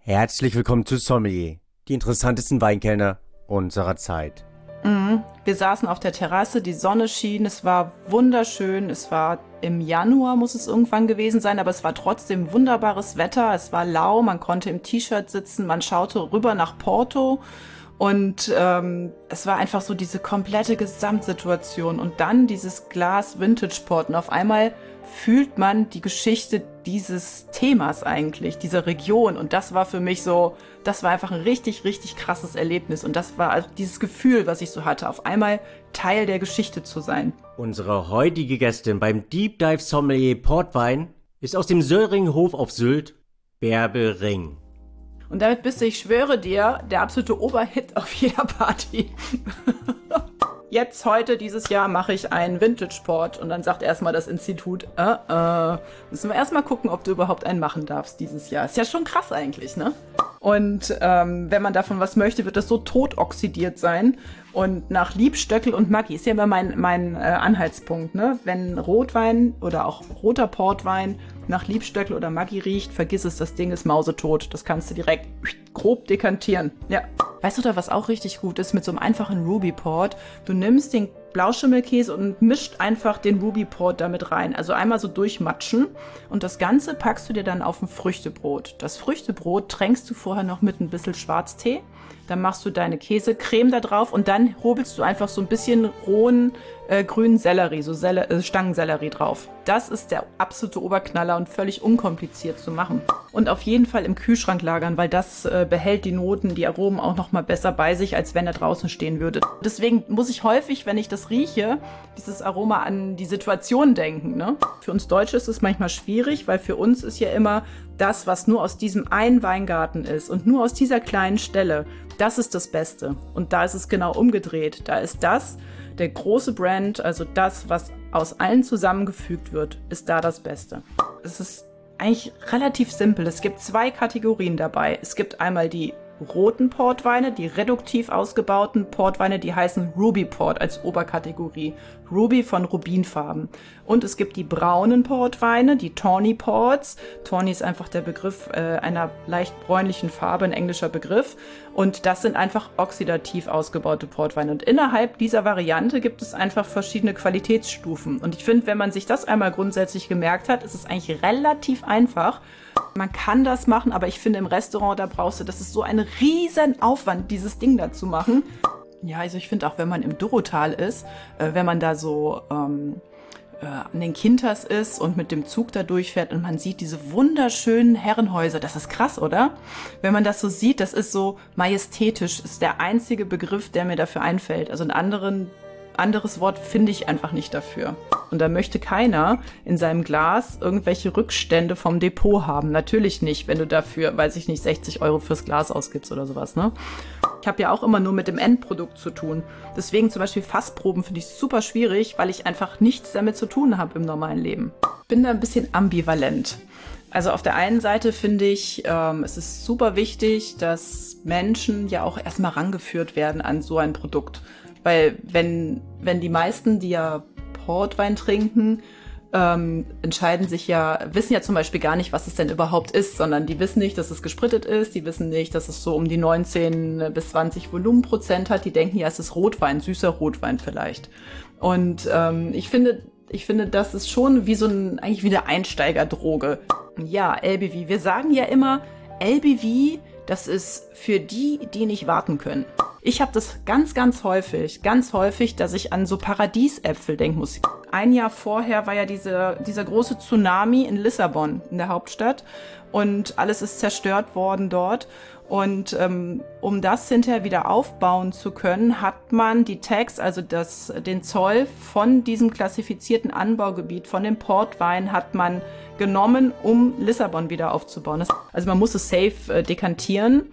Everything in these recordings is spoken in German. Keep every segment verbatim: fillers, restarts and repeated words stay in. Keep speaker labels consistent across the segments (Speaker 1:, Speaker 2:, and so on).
Speaker 1: Herzlich willkommen zu Sommelier, die interessantesten Weinkellner unserer Zeit.
Speaker 2: Mhm. Wir saßen auf der Terrasse, die Sonne schien, es war wunderschön, es war im Januar, muss es irgendwann gewesen sein, aber es war trotzdem wunderbares Wetter, es war lau, man konnte im T-Shirt sitzen, man schaute rüber nach Porto und ähm, es war einfach so diese komplette Gesamtsituation und dann dieses Glas Vintage Port und auf einmal fühlt man die Geschichte dieses Themas eigentlich, dieser Region. Und das war für mich so, das war einfach ein richtig, richtig krasses Erlebnis. Und das war also dieses Gefühl, was ich so hatte, auf einmal Teil der Geschichte zu sein.
Speaker 1: Unsere heutige Gästin beim Deep Dive Sommelier Portwein ist aus dem Söllringhof auf Sylt, Bärbel Ring.
Speaker 2: Und damit bist du, ich schwöre dir, der absolute Oberhit auf jeder Party. Jetzt, heute, dieses Jahr mache ich einen Vintage-Port und dann sagt erstmal das Institut, äh, äh, müssen wir erstmal gucken, ob du überhaupt einen machen darfst dieses Jahr. Ist ja schon krass eigentlich, ne? Und ähm, wenn man davon was möchte, wird das so tot oxidiert sein. Und nach Liebstöckel und Maggi ist ja immer mein, mein äh, Anhaltspunkt, ne? Wenn Rotwein oder auch roter Portwein nach Liebstöckel oder Maggi riecht, vergiss es, das Ding ist mausetot. Das kannst du direkt grob dekantieren. Ja. Weißt du da, was auch richtig gut ist mit so einem einfachen Ruby Port? Du nimmst den Blauschimmelkäse und mischt einfach den Ruby Port damit rein. Also einmal so durchmatschen und das Ganze packst du dir dann auf ein Früchtebrot. Das Früchtebrot tränkst du vorher noch mit ein bisschen Schwarztee. Dann machst du deine Käsecreme da drauf und dann hobelst du einfach so ein bisschen rohen äh, grünen Sellerie, so Sel- äh, Stangensellerie drauf. Das ist der absolute Oberknaller und völlig unkompliziert zu machen. Und auf jeden Fall im Kühlschrank lagern, weil das äh, behält die Noten, die Aromen auch noch mal besser bei sich, als wenn er draußen stehen würde. Deswegen muss ich häufig, wenn ich das rieche, dieses Aroma an die Situation denken. Ne? Für uns Deutsche ist es manchmal schwierig, weil für uns ist ja immer das, was nur aus diesem einen Weingarten ist und nur aus dieser kleinen Stelle, das ist das Beste. Und da ist es genau umgedreht. Da ist das, der große Brand, also das, was aus allen zusammengefügt wird, ist da das Beste. Es ist eigentlich relativ simpel. Es gibt zwei Kategorien dabei. Es gibt einmal die roten Portweine, die reduktiv ausgebauten Portweine, die heißen Ruby Port als Oberkategorie. Ruby von Rubinfarben. Und es gibt die braunen Portweine, die Tawny Ports. Tawny ist einfach der Begriff äh, einer leicht bräunlichen Farbe, ein englischer Begriff. Und das sind einfach oxidativ ausgebaute Portweine. Und innerhalb dieser Variante gibt es einfach verschiedene Qualitätsstufen. Und ich finde, wenn man sich das einmal grundsätzlich gemerkt hat, ist es eigentlich relativ einfach. Man kann das machen, aber ich finde im Restaurant, da brauchst du, das ist so ein riesen Aufwand, dieses Ding da zu machen. Ja, also ich finde auch, wenn man im Dorotal ist, äh, wenn man da so ähm, äh, an den Quintas ist und mit dem Zug da durchfährt und man sieht diese wunderschönen Herrenhäuser, das ist krass, oder? Wenn man das so sieht, das ist so majestätisch, ist der einzige Begriff, der mir dafür einfällt. Also einen anderen anderes Wort finde ich einfach nicht dafür. Und da möchte keiner in seinem Glas irgendwelche Rückstände vom Depot haben. Natürlich nicht, wenn du dafür, weiß ich nicht, sechzig Euro fürs Glas ausgibst oder sowas, ne? Ich habe ja auch immer nur mit dem Endprodukt zu tun. Deswegen zum Beispiel Fassproben finde ich super schwierig, weil ich einfach nichts damit zu tun habe im normalen Leben. Bin da ein bisschen ambivalent. Also auf der einen Seite finde ich, ähm, es ist super wichtig, dass Menschen ja auch erstmal rangeführt werden an so ein Produkt. Weil wenn, wenn die meisten, die ja Portwein trinken, ähm, entscheiden sich ja, wissen ja zum Beispiel gar nicht, was es denn überhaupt ist, sondern die wissen nicht, dass es gesprittet ist, die wissen nicht, dass es so um die neunzehn bis zwanzig Volumenprozent hat, die denken ja, es ist Rotwein, süßer Rotwein vielleicht. Und ähm, ich finde, ich finde, das ist schon wie so ein, eigentlich wie eine Einsteigerdroge. Ja, L B V. Wir sagen ja immer, L B V, das ist für die, die nicht warten können. Ich habe das ganz, ganz häufig, ganz häufig, dass ich an so Paradiesäpfel denken muss. Ein Jahr vorher war ja diese, dieser große Tsunami in Lissabon, in der Hauptstadt. Und alles ist zerstört worden dort. Und ähm, um das hinterher wieder aufbauen zu können, hat man die Tax, also das, den Zoll von diesem klassifizierten Anbaugebiet, von dem Portwein, hat man genommen, um Lissabon wieder aufzubauen. Das, also man muss es safe äh, dekantieren.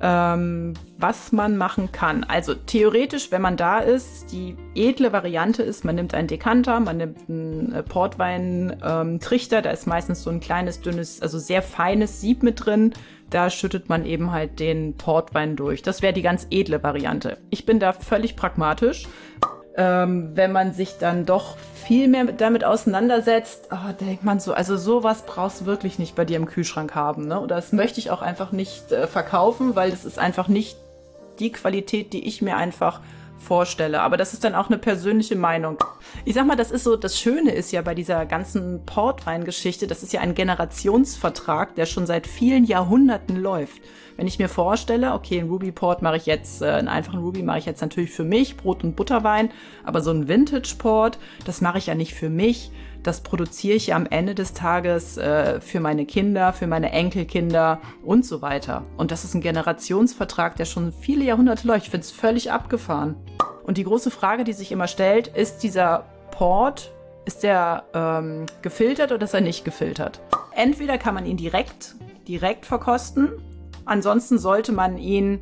Speaker 2: Ähm, was man machen kann. Also theoretisch, wenn man da ist, die edle Variante ist, man nimmt einen Dekanter, man nimmt einen äh, Portwein-Trichter, ähm, da ist meistens so ein kleines, dünnes, also sehr feines Sieb mit drin. Da schüttet man eben halt den Portwein durch. Das wäre die ganz edle Variante. Ich bin da völlig pragmatisch. ähm, wenn man sich dann doch viel mehr damit auseinandersetzt, oh, denkt man so, also sowas brauchst du wirklich nicht bei dir im Kühlschrank haben, ne? Oder das möchte ich auch einfach nicht äh, verkaufen, weil das ist einfach nicht die Qualität, die ich mir einfach vorstelle. Aber das ist dann auch eine persönliche Meinung. Ich sag mal, das ist so, das Schöne ist ja bei dieser ganzen Portwein-Geschichte, das ist ja ein Generationsvertrag, der schon seit vielen Jahrhunderten läuft. Wenn ich mir vorstelle, okay, einen Ruby Port mache ich jetzt, äh, einen einfachen Ruby mache ich jetzt natürlich für mich, Brot- und Butterwein, aber so ein Vintage Port, das mache ich ja nicht für mich, das produziere ich ja am Ende des Tages äh, für meine Kinder, für meine Enkelkinder und so weiter. Und das ist ein Generationsvertrag, der schon viele Jahrhunderte läuft. Ich finde es völlig abgefahren. Und die große Frage, die sich immer stellt, ist dieser Port, ist der ähm, gefiltert oder ist er nicht gefiltert? Entweder kann man ihn direkt, direkt verkosten, ansonsten sollte man ihn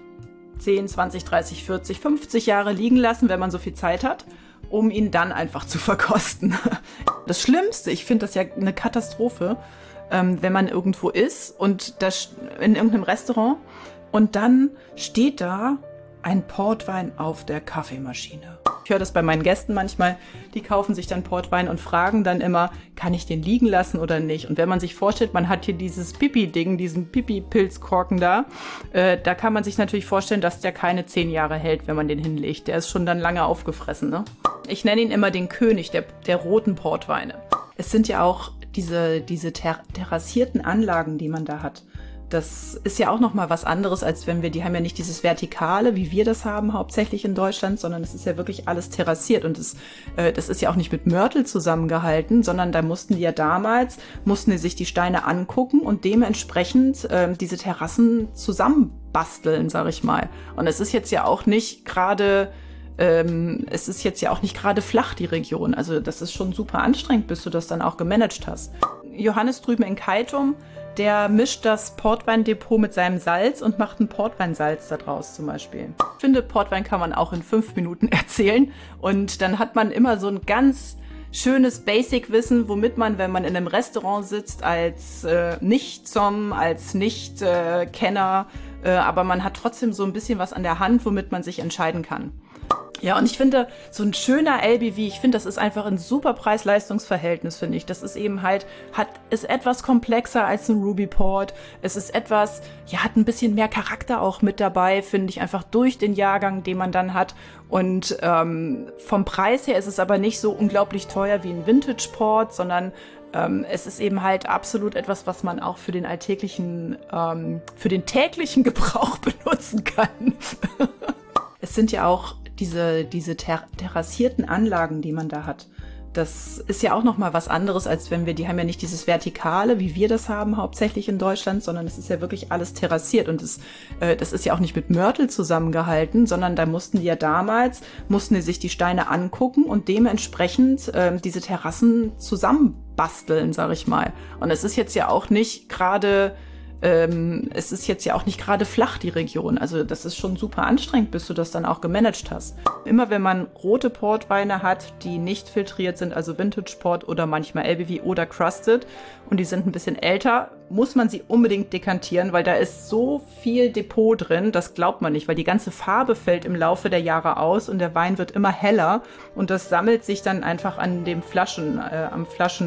Speaker 2: zehn, zwanzig, dreißig, vierzig, fünfzig Jahre liegen lassen, wenn man so viel Zeit hat, um ihn dann einfach zu verkosten. Das Schlimmste, ich finde das ja eine Katastrophe, ähm, wenn man irgendwo ist und das in irgendeinem Restaurant und dann steht da ein Portwein auf der Kaffeemaschine. Ich höre das bei meinen Gästen manchmal, die kaufen sich dann Portwein und fragen dann immer, kann ich den liegen lassen oder nicht? Und wenn man sich vorstellt, man hat hier dieses Pipi-Ding, diesen Pipi-Pilzkorken da, äh, da kann man sich natürlich vorstellen, dass der keine zehn Jahre hält, wenn man den hinlegt. Der ist schon dann lange aufgefressen, ne? Ich nenne ihn immer den König der, der roten Portweine. Es sind ja auch diese, diese ter- terrassierten Anlagen, die man da hat. Das ist ja auch noch mal was anderes, als wenn wir, die haben ja nicht dieses Vertikale, wie wir das haben, hauptsächlich in Deutschland, sondern es ist ja wirklich alles terrassiert und das, äh, das ist ja auch nicht mit Mörtel zusammengehalten, sondern da mussten die ja damals, mussten die sich die Steine angucken und dementsprechend äh, diese Terrassen zusammenbasteln, sag ich mal. Und es ist jetzt ja auch nicht gerade Ähm, es ist jetzt ja auch nicht gerade flach, die Region. Also das ist schon super anstrengend, bis du das dann auch gemanagt hast. Johannes drüben in Keitum, der mischt das Portweindepot mit seinem Salz und macht ein Portweinsalz da draus zum Beispiel. Ich finde, Portwein kann man auch in fünf Minuten erzählen und dann hat man immer so ein ganz schönes Basic-Wissen, womit man, wenn man in einem Restaurant sitzt, als äh, Nicht-Zom, als Nicht-Kenner, äh, äh, aber man hat trotzdem so ein bisschen was an der Hand, womit man sich entscheiden kann. Ja, und ich finde, so ein schöner L B V, ich finde, das ist einfach ein super Preis-Leistungs-Verhältnis, finde ich. Das ist eben halt, hat, ist etwas komplexer als ein Ruby Port. Es ist etwas, ja, hat ein bisschen mehr Charakter auch mit dabei, finde ich, einfach durch den Jahrgang, den man dann hat. Und ähm, vom Preis her ist es aber nicht so unglaublich teuer wie ein Vintage Port, sondern ähm, es ist eben halt absolut etwas, was man auch für den alltäglichen, ähm, für den täglichen Gebrauch benutzen kann. Es sind ja auch diese, diese ter- terrassierten Anlagen, die man da hat. Das ist ja auch noch mal was anderes, als wenn wir, die haben ja nicht dieses Vertikale, wie wir das haben, hauptsächlich in Deutschland, sondern es ist ja wirklich alles terrassiert und das, äh, das ist ja auch nicht mit Mörtel zusammengehalten, sondern da mussten die ja damals, mussten die sich die Steine angucken und dementsprechend äh, diese Terrassen zusammenbasteln, sag ich mal. Und es ist jetzt ja auch nicht gerade Ähm, es ist jetzt ja auch nicht gerade flach, die Region. Also das ist schon super anstrengend, bis du das dann auch gemanagt hast. Immer wenn man rote Portweine hat, die nicht filtriert sind, also Vintage Port oder manchmal L B V oder Crusted und die sind ein bisschen älter, muss man sie unbedingt dekantieren, weil da ist so viel Depot drin, das glaubt man nicht, weil die ganze Farbe fällt im Laufe der Jahre aus und der Wein wird immer heller und das sammelt sich dann einfach an dem Flaschen, äh, am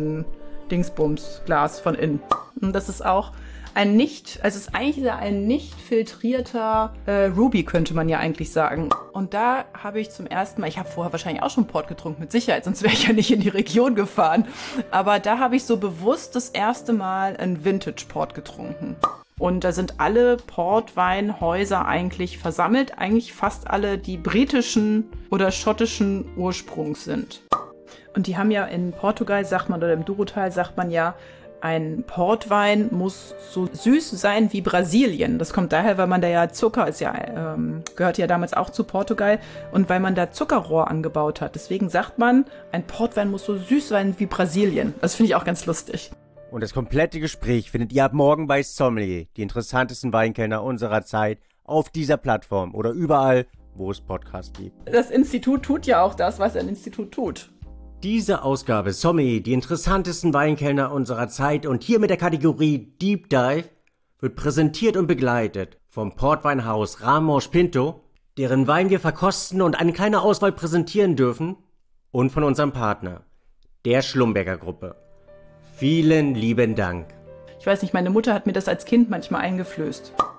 Speaker 2: Flaschen-Dingsbums-Glas von innen. Und das ist auch ein nicht, also es ist eigentlich ein nicht filtrierter äh, Ruby, könnte man ja eigentlich sagen. Und da habe ich zum ersten Mal, ich habe vorher wahrscheinlich auch schon Port getrunken, mit Sicherheit, sonst wäre ich ja nicht in die Region gefahren. Aber da habe ich so bewusst das erste Mal einen Vintage Port getrunken. Und da sind alle Portweinhäuser eigentlich versammelt, eigentlich fast alle, die britischen oder schottischen Ursprungs sind. Und die haben ja in Portugal, sagt man, oder im Douro-Tal sagt man ja, ein Portwein muss so süß sein wie Brasilien. Das kommt daher, weil man da ja Zucker, ist ja, ähm, gehört ja damals auch zu Portugal, und weil man da Zuckerrohr angebaut hat. Deswegen sagt man, ein Portwein muss so süß sein wie Brasilien. Das finde ich auch ganz lustig.
Speaker 1: Und das komplette Gespräch findet ihr ab morgen bei Sommelier, die interessantesten Weinkenner unserer Zeit, auf dieser Plattform oder überall, wo es Podcasts gibt.
Speaker 2: Das Institut tut ja auch das, was ein Institut tut.
Speaker 1: Diese Ausgabe Sommelier, die interessantesten Weinkellner unserer Zeit und hier mit der Kategorie Deep Dive, wird präsentiert und begleitet vom Portweinhaus Ramos Pinto, deren Wein wir verkosten und eine kleine Auswahl präsentieren dürfen. Und von unserem Partner, der Schlumberger Gruppe. Vielen lieben Dank.
Speaker 2: Ich weiß nicht, meine Mutter hat mir das als Kind manchmal eingeflößt.